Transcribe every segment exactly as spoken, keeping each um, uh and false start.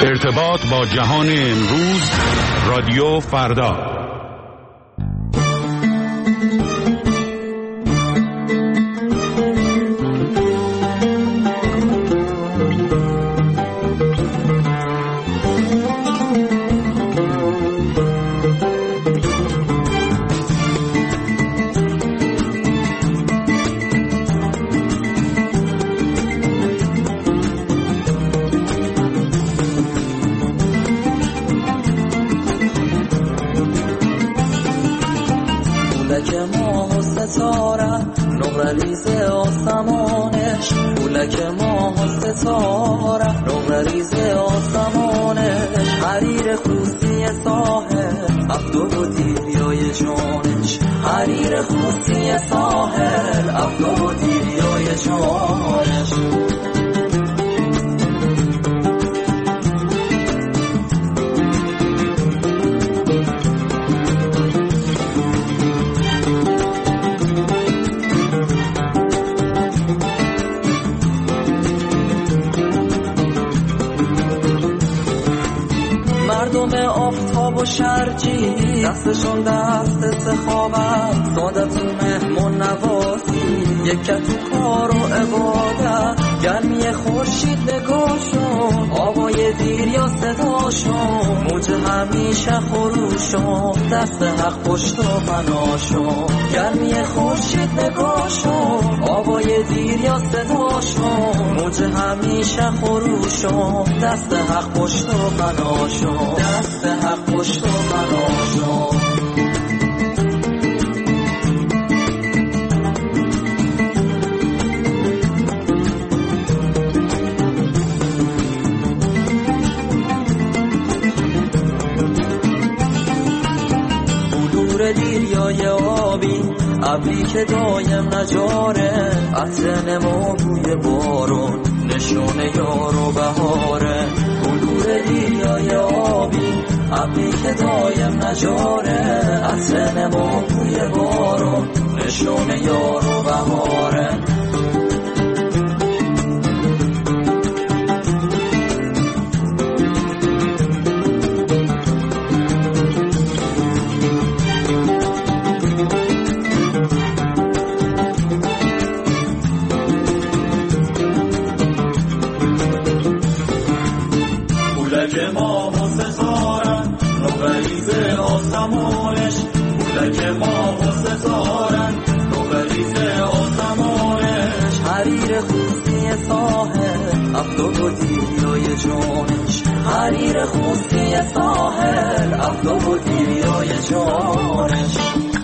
ارتباط با جهان امروز، رادیو فردا. دستشون دست سخاوت، سادت و مهمون نوازی، یکت تو کار و عبادت، گرمی خورشید نگاهشون، آوای دیر یا صداشون، موج همیشه خروشون، دست حق پشت و پناشون، گرمی خورشید نگاهشون، آوای دیر یا صداشون، موج همیشه خروشون، دست حق پشت و پناشون، دست حق پشت و پناشون. دریای آبی، ابری که دایم نجاره، عطر نما بوی بارون، نشون یار و بهاره. بلور دریای آبی، ابری که دایم نجاره، عطر نما بوی بارون، نشون یار و بهاره. حریر خوستی ساحل، افتاب و دیریای جانش.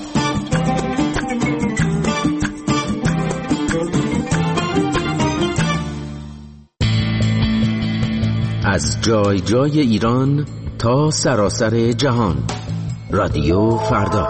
از جای جای ایران تا سراسر جهان، رادیو فردا.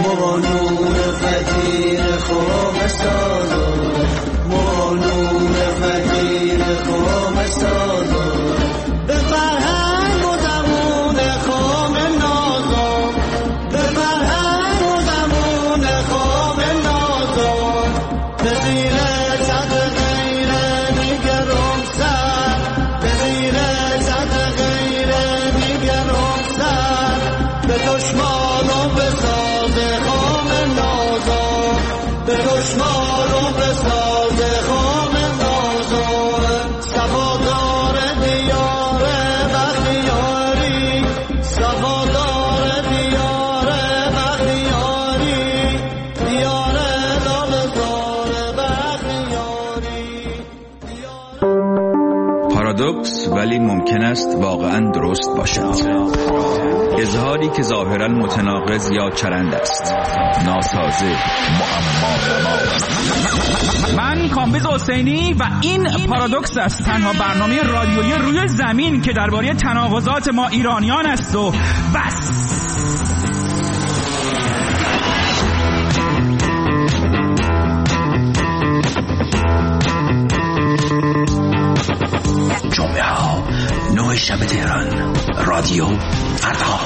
مانون فقیر خواب سازو مانون فقیر خواب سازو به فرهنگ و زبون خواب نازو به فرهنگ و زبون خواب نازو به زیر صد غیره میگه رخصت به زیر صد غیره میگه رخصت به دشمانو بسازه خواب نازو به دشمانو بسازه خواب نازو صفادار دیار بختیاری صفادار دیار بختیاری دیار دامزار بختیاری پارادوکس ولی ممکن است واقعا درست باشد. اظهاری که ظاهرا متناقض یا چرند است، ناسازه، معما نما. من کامبیز حسینی و این پارادوکس است، تنها برنامه رادیویی روی زمین که درباره تناقضات ما ایرانیان است و بس. جمعه ها نه شب تهران، رادیو فردا.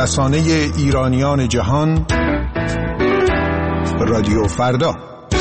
رسانه ایرانیان جهان، رادیو فردا.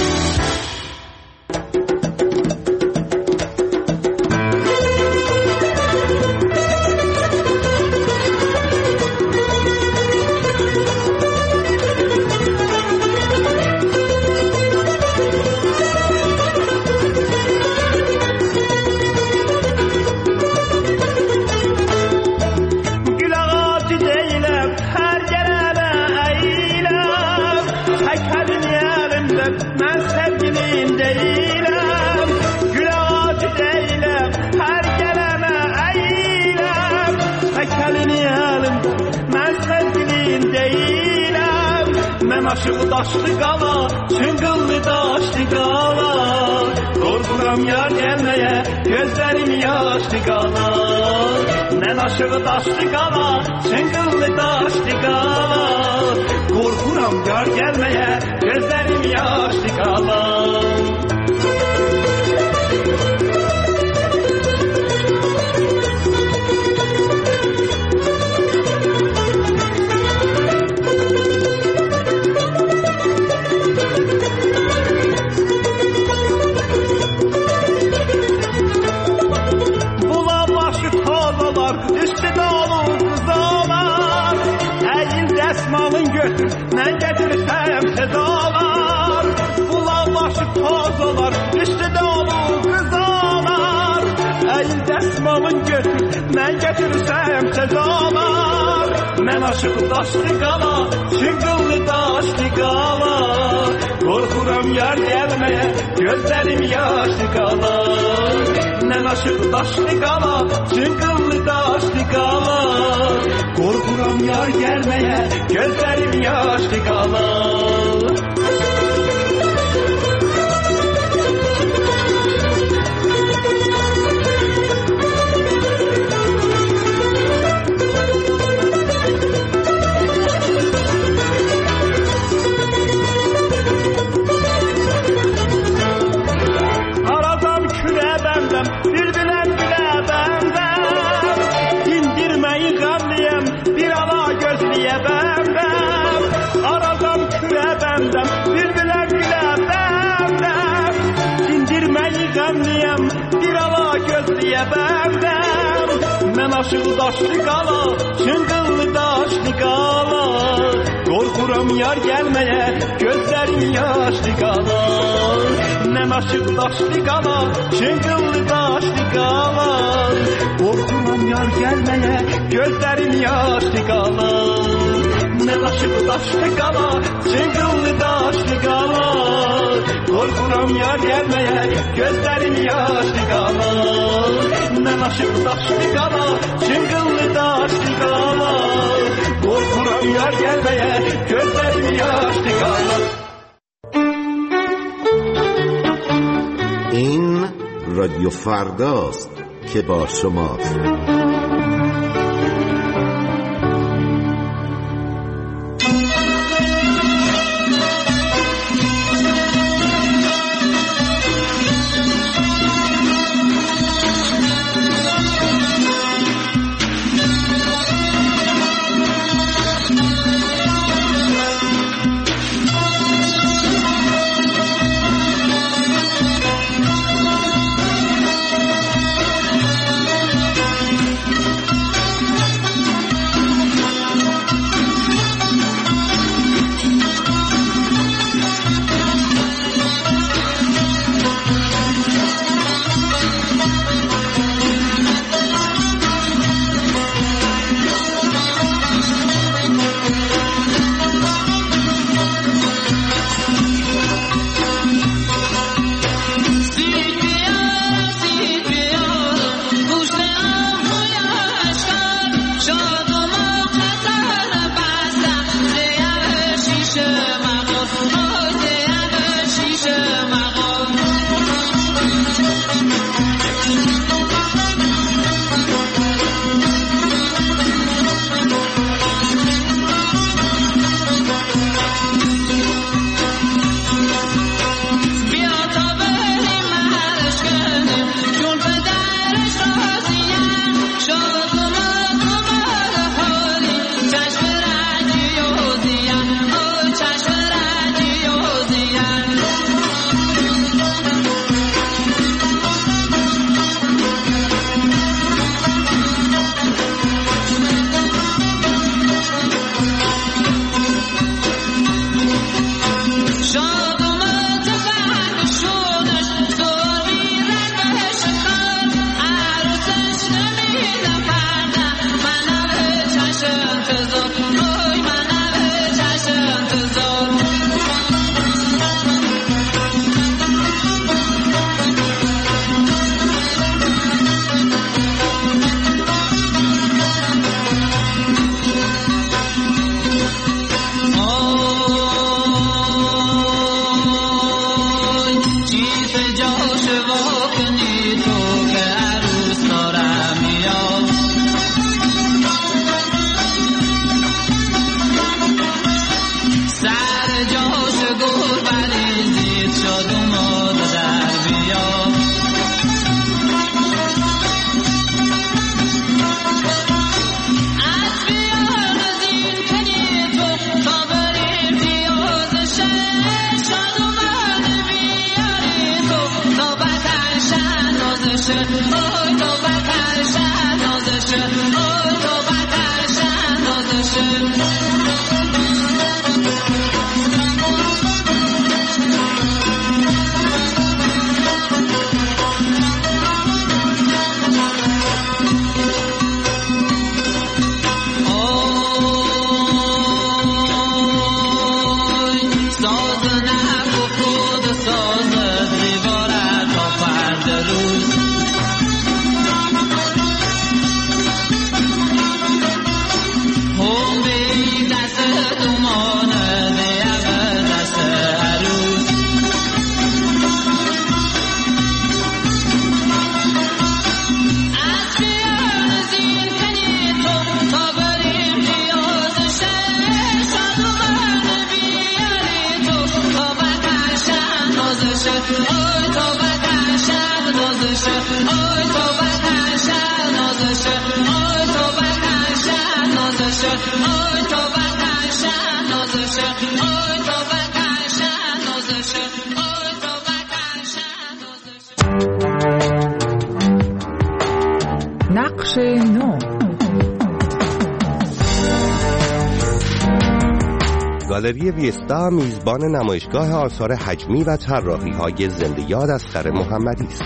Aşığı daşlı qala, çıngıllı daşlı qala. Qorxuram yar gəlməyə, gözlərim yaşlı qala. Mən aşığı daşlı qala, çıngıllı daşlı qala. Qorxuram yar gəlməyə, gözlərim yaşlı qala. Mən getirsəm sedalar, bula başı tozalar, üstüdə olur qızalar. Əyil dəsmalın götür, mən getirsəm sedalar. Mən aşıq daşlı qala, çıngıllı daşlı qala. Qorxuram yar gəlməyə, gözlərim yaşlı qala. Mən aşıq daşlı qala, çıngıllı daşlı qala. Qorxuram yar gəlməyə, gözlərim yaşlı qala. Aradam külə bəndəm, bir bilən bilə bəndəm. İndirməyi qəmliyəm, bir ala gözliyə bəndəm. Aradam külə bəndəm, bir bilən bilə bəndəm. İndirməyi qəmliyəm, bir ala gözliyə bəndəm. Mən aşığı daşlı qala, çıngıllı daşlı qala. Qorxuram yar gəlməyə, gözlərim yaşlı qala. Mən aşığı daşlı qala, çıngıllı daşlı qala. Qorxuram yar gəlməyə, gözlərim yaşlı qala. Mən aşığı daşlı qala, çıngıllı daşlı qala. Qorxuram yar gəlməyə, gözlərim yaşlı qala. Mən aşığı daşlı qala, çıngıllı daşlı qala. Qorxuram yar gəlməyə, gözlərim yaşlı qala. این رادیو فرداست که با شماست. Judgment آی تو بدتر شد نازشه آی تو بدتر شد نازشه نقش نو. گالری ویستا میزبان نمایشگاه آثار حجمی و طراحی‌های زنده یاد اصغر محمدی است.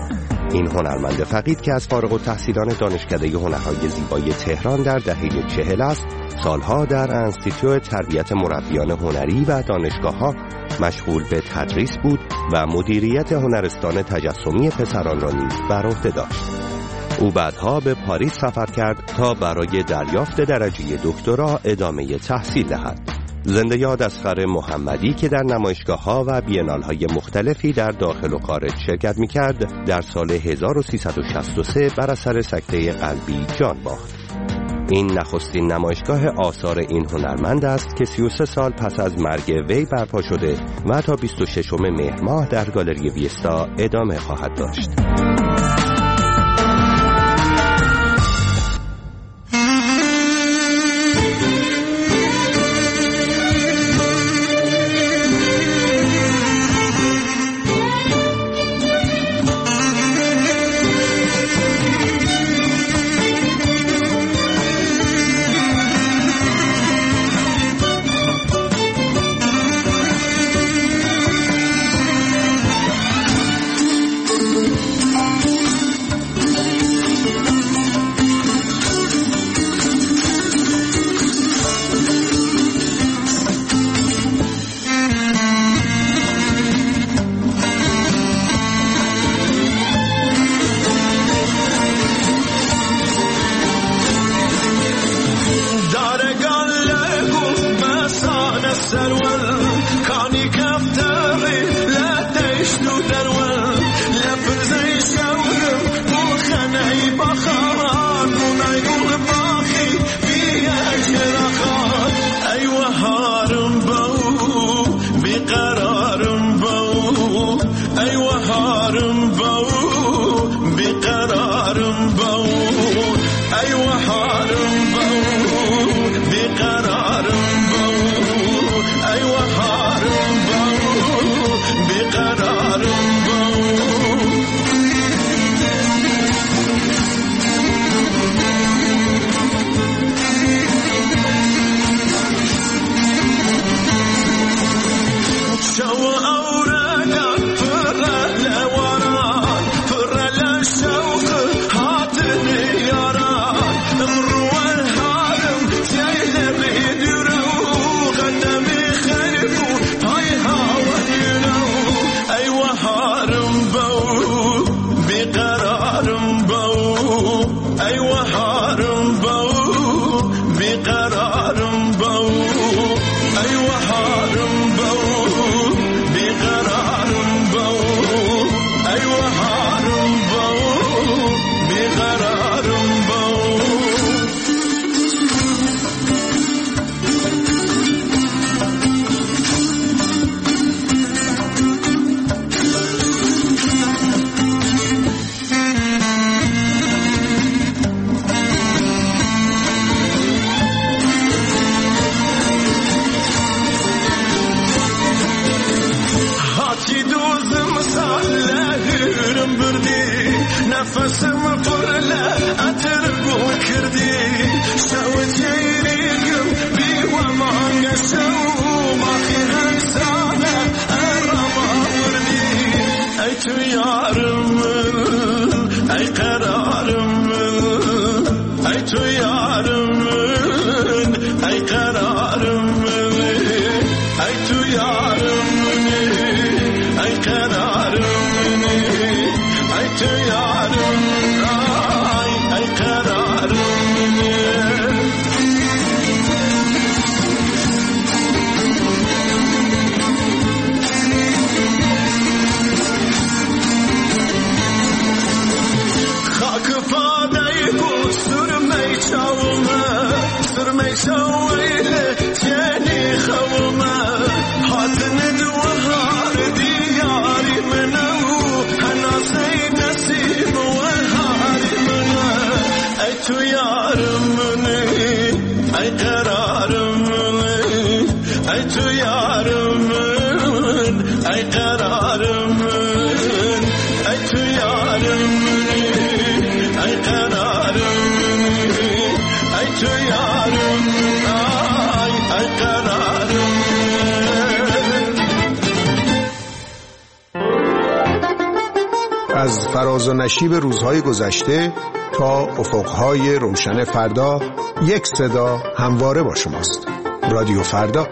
این هنرمند فقید که از فارغ التحصیلان دانشکده هنرهای زیبای تهران در دهه چهل است، سالها در انستیتوی تربیت مربیان هنری و دانشگاه‌ها مشغول به تدریس بود و مدیریت هنرستان تجسمی پسران را نیز بر عهده داشت. او بعدها به پاریس سفر کرد تا برای دریافت درجه دکترا ادامه تحصیل دهد. زنده یاد اصغر محمدی که در نمایشگاه‌ها و بینال‌های مختلفی در داخل و خارج شرکت می‌کرد، در سال هزار و سیصد و شصت و سه بر اثر سکته قلبی جان باخت. این نخستین نمایشگاه آثار این هنرمند است که سی و سه سال پس از مرگ وی برپا شده و تا بیست و ششم مهر ماه در گالری ویستا ادامه خواهد داشت. شو أورقك فرق لورا تو یارم ای قرارم ای تو یارم ای قرارم ای تو یارم ای قرارم ای تو یارم ای قرارم خاک پادای گل سرمه چاومه سرمه چاویله جنی خومه حاتن دوهار دیاری منو هناسه نسیم و هاری منه ای تو یارم منه ای قرارم منه ای تو یارم من ای قرارم من ای تو یارم منه ای قرارم ای تو یارم ای ای قرارم. از فراز و نشیب روزهای گذشته تا افقهای روشن فردا، یک صدا همواره با شماست. رادیو فردا.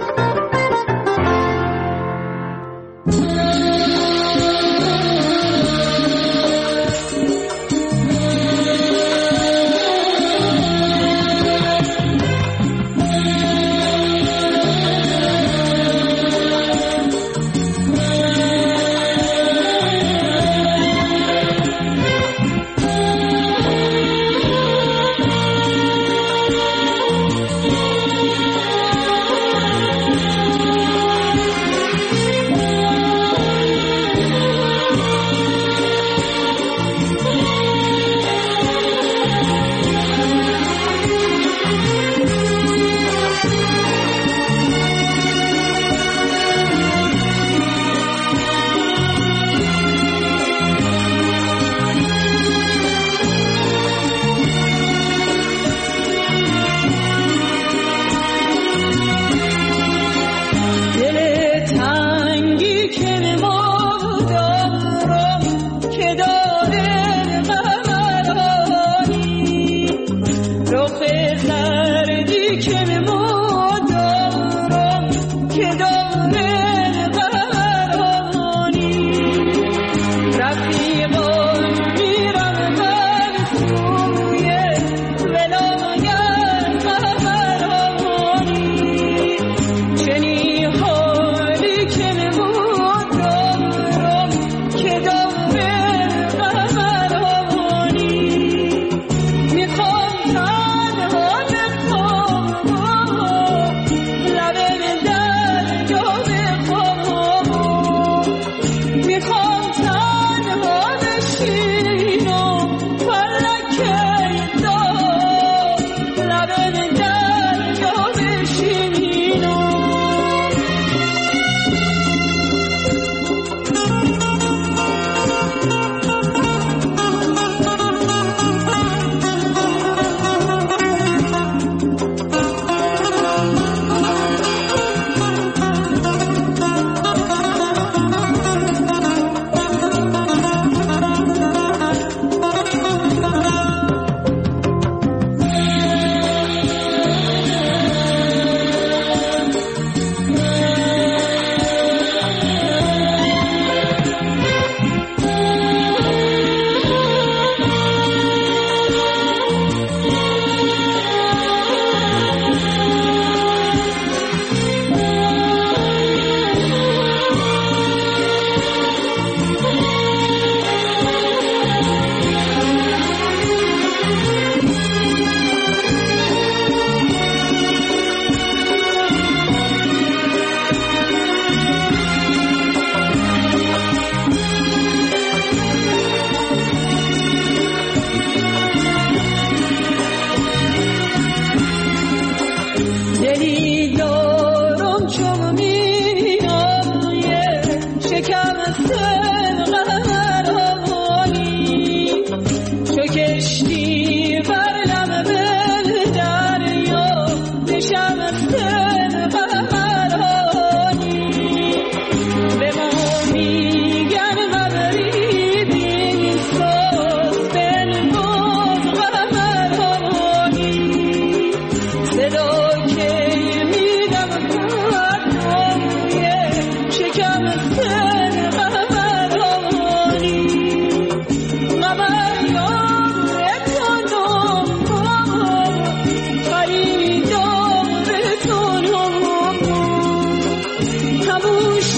به ما میگن مبری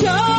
شاه